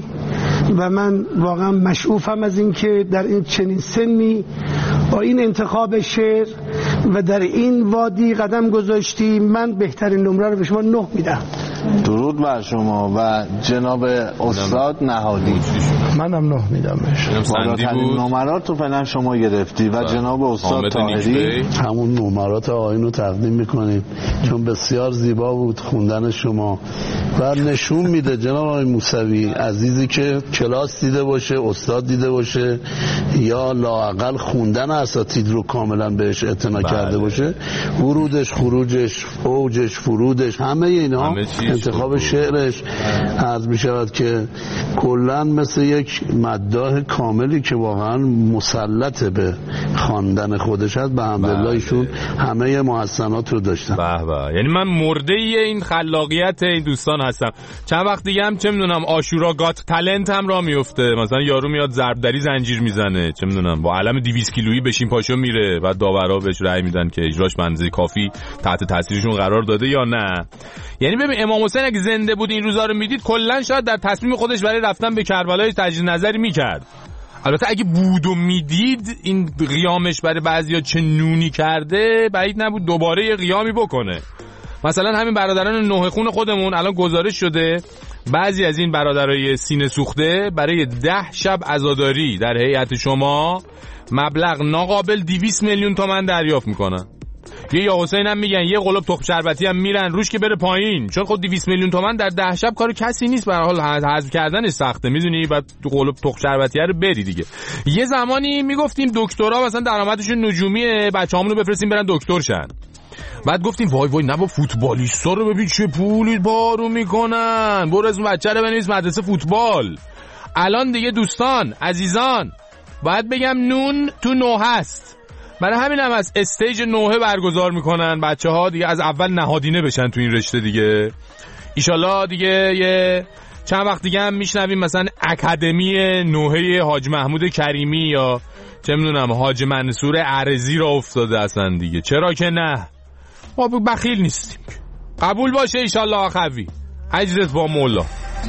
M: و من واقعا مشعوفم از این که در این چنین سنی با این انتخاب شعر و در این وادی قدم گذاشتی. من بهترین نمره رو به شما نه میدم.
E: درود بر شما و جناب استاد نهادی.
M: منم نه میدم بهش.
E: بالاترین نمرات رو فعلا شما گرفتی و جناب استاد طاهری
N: همون نمرات آقایون رو تقدیم میکنیم چون بسیار زیبا بود خوندن شما و نشون میده جناب آقای موسوی عزیزی که کلاس دیده باشه، استاد دیده باشه یا لااقل خوندن اساتید رو کاملا بهش اعتنا کرده باشه، ورودش، خروجش، اوجش، فرودش، همه اینا، انتخاب شعرش عرض می شود که کلا مثل یک مداح کاملی که واقعا مسلط به خواندن خودش هست. به حمدالله ایشون همه محسنات رو داشتن.
A: به به. یعنی من مرده این خلاقیت این دوستان هستم. چند وقت دیگه هم چه میدونم آشورا گات تالنت هم را میفته، مثلا یارو میاد ضربدری زنجیر میزنه، چه میدونم با علم دویست کیلویی بشین پاشو میره، بعد داورا بهش رأی میدن که اجراش منزی کافی تحت تاثیرشون قرار داده یا نه. یعنی ببین امام حسین اگه زنده بود این روزا رو میدید کلا شاید در تصمیم خودش برای رفتن به کربلا تجدید نظری میکرد. البته اگه بود و میدید این قیامش برای بعضیا چه نونی کرده، بعید نبود دوباره یه قیامی بکنه. مثلا همین برادران نوح خون خودمون الان گزارش شده بعضی از این برادرای سینه سوخته برای ده شب عزاداری در هیئت شما مبلغ ناقابل دویست میلیون تومان دریافت میکنن. یه یا حسین هم میگن یه قلوب تخم شربتی هم میرن روش که بره پایین، چون خود دویست میلیون تومان در ده شب کار کسی نیست، به هر حال حذف کردنش سخته، میدونی، بعد تو قلوب تخم شربتی رو بری دیگه. یه زمانی میگفتیم دکترا مثلا درآمدشون نجومیه، بچه‌هامون رو بفرستیم برن دکتر شن. بعد گفتیم وای وای نه با فوتبالیستا رو ببین چه پولی بارو میکنن، برو از بچه رو بنویس مدرسه فوتبال. الان دیگه دوستان عزیزان باید بگم نون تو نوح هست، برای همین هم از استیج نوحه برگزار میکنن بچه ها دیگه از اول نهادینه بشن تو این رشته دیگه. ایشالله دیگه یه چند وقت دیگه هم میشنویم مثلا اکادمی نوحه حاج محمود کریمی یا چه میدونم حاج منصور عرضی را افتاده اصلا دیگه، چرا که نه، ما بخیل نیستیم. قبول باشه ایشالله آخوی عجزت با مولا.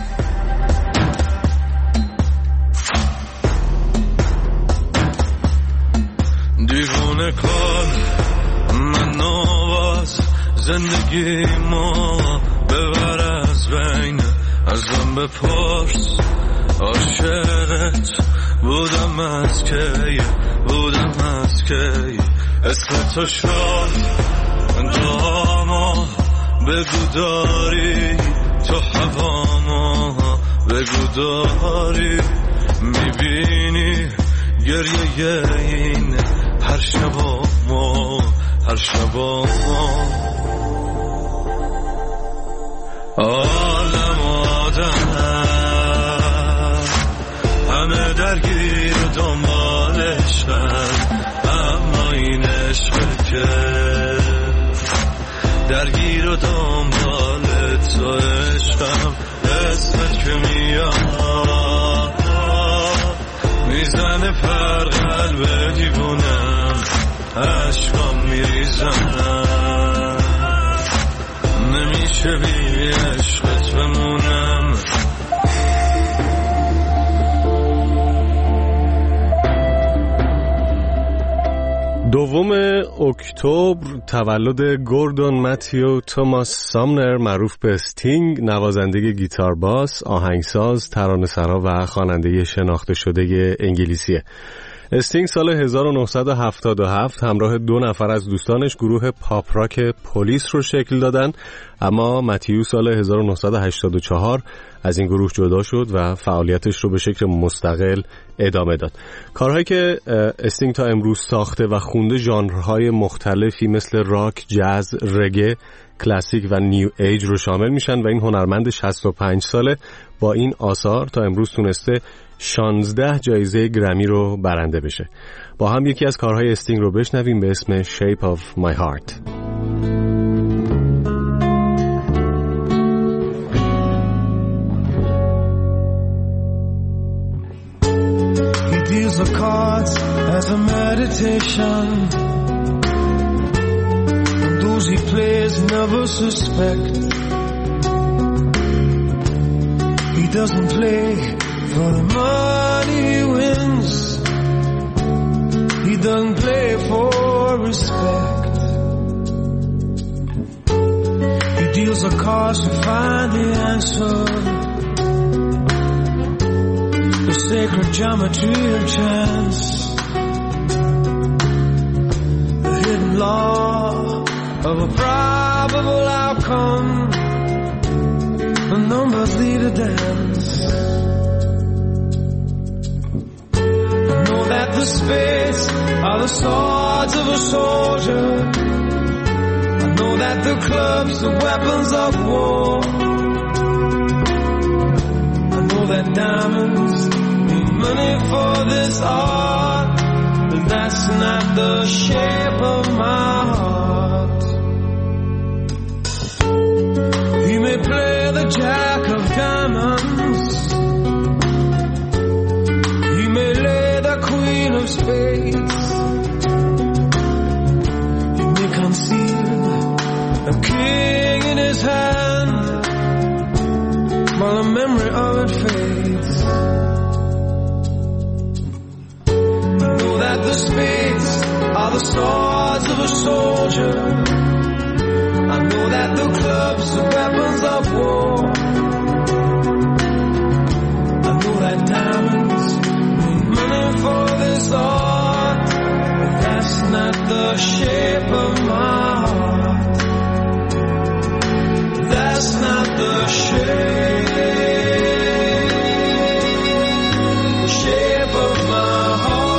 O: دیوونه کار من نواز زندگی ما ببر از بین ازم بپرس عاشقت بودم از کی بودم از کی اسم تو شد داما بگو داری تو هواما بگو داری میبینی گریه این هر شبا ما هر شبا ما عالم آدم همه درگیر دنبالشن، اما این عشق که درگیر و دنبال تو عشقم اسمت که میاد میزنه پر قلب دیوونم عشقام میریزم نمیشه بی عشقت بمونم
F: دوم اکتبر تولد گوردون متیو توماس سامنر معروف به استینگ، نوازنده گیتار باس، آهنگساز، ترانه‌سرا و خواننده شناخته شده انگلیسیه. استینگ سال هزار و نهصد و هفتاد و هفت همراه دو نفر از دوستانش گروه پاپ راک پلیس رو شکل دادن، اما متیو سال هزار و نهصد و هشتاد و چهار از این گروه جدا شد و فعالیتش رو به شکل مستقل ادامه داد. کارهایی که استینگ تا امروز ساخته و خونده ژانرهای مختلفی مثل راک، جاز، رگه، کلاسیک و نیو ایج رو شامل میشن و این هنرمند شصت و پنج ساله با این آثار تا امروز تونسته شانزده جایزه گرمی رو برنده بشه. با هم یکی از کارهای استینگ رو بشنویم به اسم Shape of My Heart.
O: He deals the cards as a meditation, and those he plays never suspect. He doesn't play for the money he wins, he doesn't play for respect. He deals the cards to find the answer, the sacred geometry of chance, the hidden law of a probable outcome. The numbers lead a dance. I know that the spades are the swords of a soldier. I know that the clubs are weapons of war. I know that diamonds need money for this art, but that's not the shape of my heart. He may play the jack of diamonds, he may lay the queen of spades, he may conceal a king in his hand while the memory of it fades. I know that the spades are the swords of a soldier, I know that the clubs are weapons of war. I know that diamonds need money for this art, but that's not the shape of my heart. That's not the shape, shape of my heart.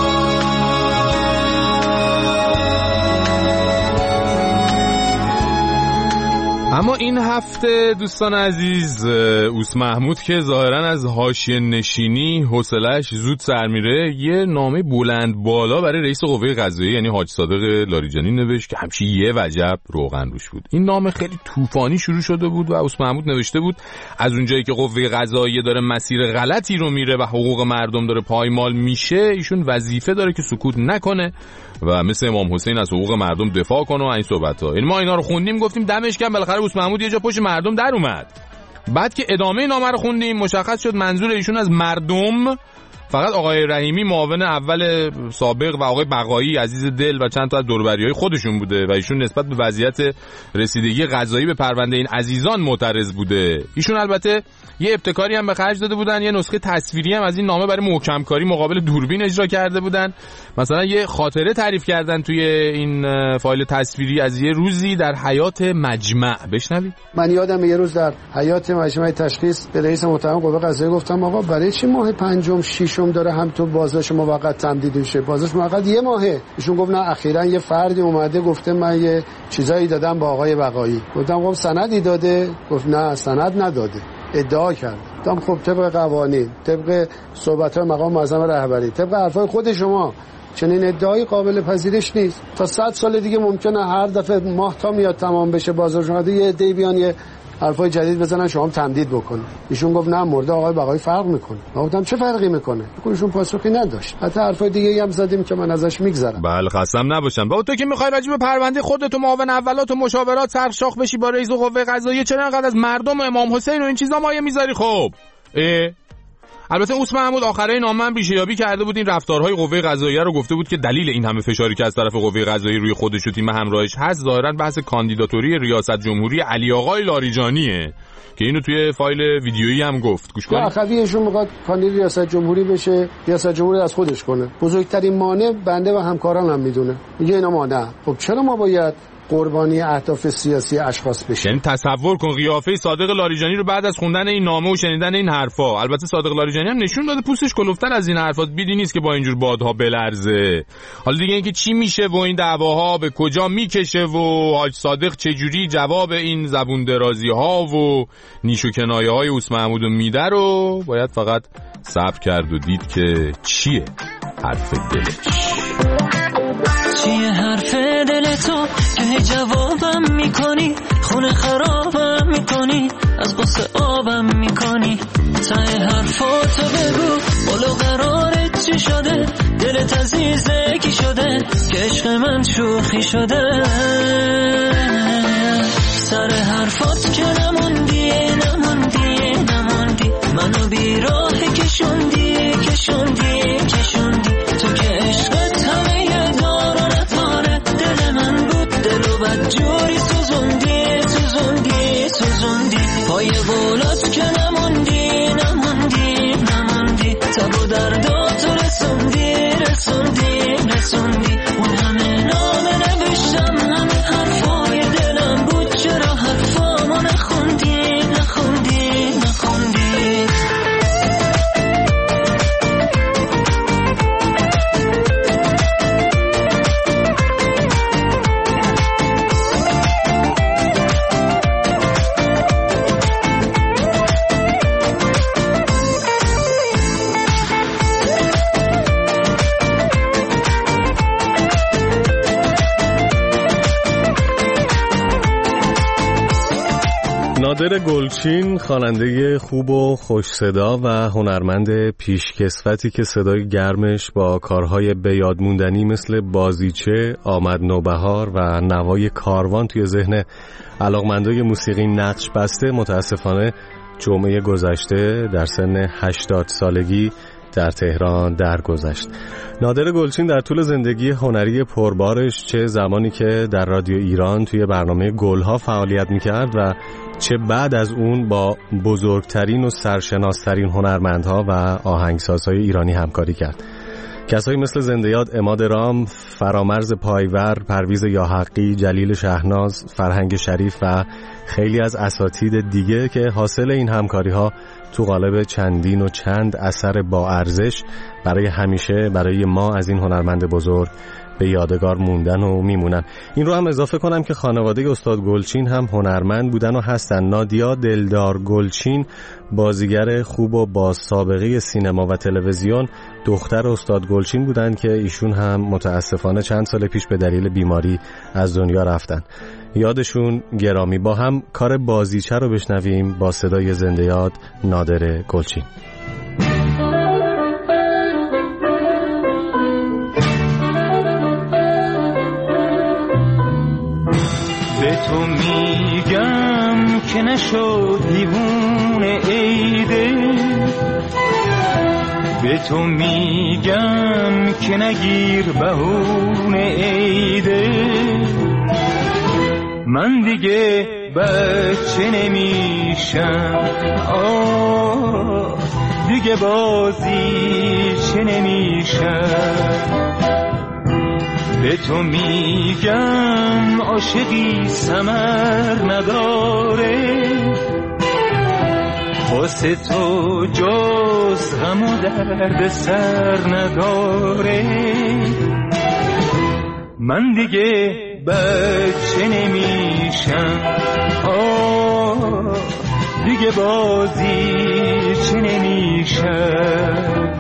A: اما این هفته دوستان عزیز اوس محمود که ظاهرا از حاشیه نشینی حوصله‌اش زود سر میره، یه نامه بلند بالا برای رئیس قوه قضاییه یعنی حاج صادق لاریجانی نوشت که همچی یه وجب روغن روش بود. این نامه خیلی طوفانی شروع شده بود و اوس محمود نوشته بود از اونجایی که قوه قضاییه داره مسیر غلطی رو میره و حقوق مردم داره پایمال میشه، ایشون وظیفه داره که سکوت نکنه و مثل امام حسین از حقوق مردم دفاع کنه و این صحبت‌ها. یعنی ما اینا رو خوندیم گفتیم دمش گرم، بالاخره اوس محمود یه جا پشت مردم در اومد. بعد که ادامه نامه رو خوندیم مشخص شد منظور ایشون از مردم فقط آقای رحیمی معاون اول سابق و آقای بقایی عزیز دل و چند تا از دوربریای خودشون بوده و ایشون نسبت به وضعیت رسیدگی قضایی به پرونده این عزیزان معترض بوده. ایشون البته یه ابتکاری هم به خرج داده بودن، یه نسخه تصویری هم از این نامه برای محکم کاری مقابل دوربین اجرا کرده بودن. مثلا یه خاطره تعریف کردن توی این فایل تصویری از یه روزی در حیات مجمع. بشنوید.
M: من یادم یه روز در حیات مجمع تشخیص به رئیس محترم قوه قضاییه گفتم آقا برای چی ماه پنجم ششم داره هم تو بازداشت موقت تمدید میشه؟ بازداشت موقت یه ماهه. ایشون گفت نه اخیراً یه فردی اومده گفته من یه چیزایی دادم با آقای بقایی. گفتم خب سندی داده؟ گفت نه سند نداده، ادعا کرد. گفتم خب طبق قوانین، طبق صحبت‌های مقام معظم رهبری، طبق حرفای خود شما چنین ادعای قابل پذیرش نیست. تا صد سال دیگه ممکنه هر دفعه ماه تا میاد تمام بشه بازداشت شده یه عده بیان یه حرفای جدید بزنن شما هم تمدید بکنه. ایشون گفت نه مورد آقای بقایی فرق میکنه. من گفتم چه فرقی میکنه؟ ایشون پاسخی نداشت. حتی حرفای دیگه هم زدیم که من ازش میگذرم.
A: بله قسم نباشم. با تو که میخوای راجع به پرونده خودت و معاون اولات و مشاورات سرشاخ بشی با رئیس قوه قضاییه، چرا انقدر از مردم و امام حسین و این چیزا مایه میذاری؟ خب اه البته اوس محمود آخره نامه هم ریشه‌یابی کرده بود این رفتارهای قوه قضاییه رو، گفته بود که دلیل این همه فشاری که از طرف قوه قضاییه روی خودش و تیم همراهش هست ظاهرا بحث کاندیداتوری ریاست جمهوری علی آقای لاریجانیه که اینو توی فایل ویدیویی هم گفت. گوش کنید.
M: اخویشون میخواد کاندید ریاست جمهوری بشه، ریاست جمهوری از خودش کنه. بزرگترین مانع بنده و همکاران هم میدونه. میگه اینا مانع. خب چرا ما باید قربانی اهداف سیاسی اشخاص بشه؟
A: یعنی تصور کن قیافه صادق لاریجانی رو بعد از خوندن این نامه و شنیدن این حرفا. البته صادق لاریجانی هم نشون داده پوستش کلفتر از این حرفات بیدی نیست که با اینجور بادها بلرزه. حالا دیگه اینکه چی میشه و این دعواها به کجا میکشه و حاج صادق چه جوری جواب این زبون درازی ها و نیش و کنایه های اوس محمود میده رو باید فقط صبر کرد و دید که چیه حرف دلش.
P: چیه حرف دل تو که هی جوابم میکنی، خونه خرابم میکنی، از قصه آبم میکنی. ته حرفاتو بگو بالا قرارت چی شده، دلت عزیزه کی شده که عشق من شوخی شده. سر حرفات که نموندی نموندی نموندی، منو بیراه کشوندی کشوندی کشوندی. تو که عشقت همه بد جوری سوزوندی سوزوندی سوزوندی. پای بولات که نموندی نموندی نموندی، تب و درداتو رسوندی رسوندی رسوندی. اون همه نامه نوشتم، همه حرفای دلم بود، چرا حرفامو نخوندی نخوندی نخوندی.
F: نادر گلچین خواننده خوب و خوش صدا و هنرمند پیشکسوتی که صدای گرمش با کارهای بیاد موندنی مثل بازیچه، آمد نوبهار و نوای کاروان توی ذهن علاقمندای موسیقی نقش بسته، متاسفانه جمعه گذشته در سن هشتاد سالگی در تهران درگذشت. نادر گلچین در طول زندگی هنری پربارش، چه زمانی که در رادیو ایران توی برنامه گلها فعالیت میکرد و چه بعد از اون با بزرگترین و سرشناسترین هنرمندها و آهنگسازهای ایرانی همکاری کرد. کسایی مثل زنده یاد عماد رام، فرامرز پایور، پرویز یاحقی، جلیل شهناز، فرهنگ شریف و خیلی از اساتید دیگه که حاصل این همکاری‌ها تو قالب چندین و چند اثر با ارزش برای همیشه برای ما از این هنرمند بزرگ به یادگار موندن و میمونن. این رو هم اضافه کنم که خانواده استاد گلچین هم هنرمند بودن و هستن. نادیا دلدار گلچین بازیگر خوب و با سابقه سینما و تلویزیون دختر استاد گلچین بودن که ایشون هم متاسفانه چند سال پیش به دلیل بیماری از دنیا رفتن. یادشون گرامی. با هم کار بازیچه رو بشنویم با صدای زنده یاد نادر گلچین.
P: به تو میگم که نشو دیوونه ایده، به تو میگم که نگیر بهونه ایده. من دیگه بچه نمیشم، آه دیگه بازی چه نمیشم. به تو میگم عاشقی ثمر نداره، واسه تو جز غم و درد سر نداره. من دیگه بچه نمیشم، آه دیگه بازی چه نمیشم.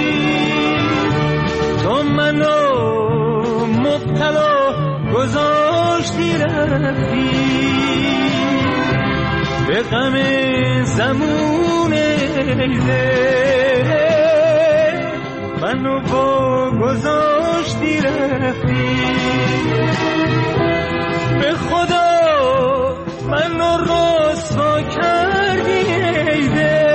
O: گذاشتی
P: گذاشتی رفتی به غم زمون ایده منو با گذاشتی رفتی به خدا منو رسوا کردی ایده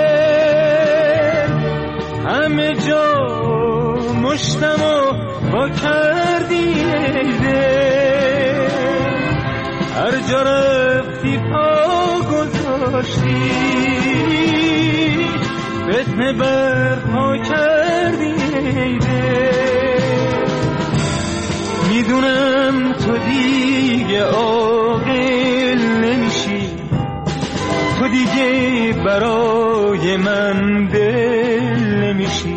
P: همه جا مشتمو با کردی ایده هر جا رفتی پا گذاشتی فتنه برپا کردی ایده میدونم تو دیگه عاقل نمیشی تو دیگه برای من دل نمیشی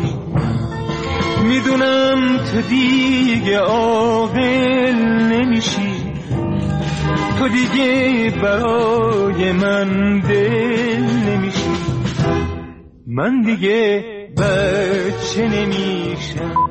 P: میدونم تو دیگه عاقل نمیشی تو دیگه برای من دل نمیشی من دیگه بچه نمیشم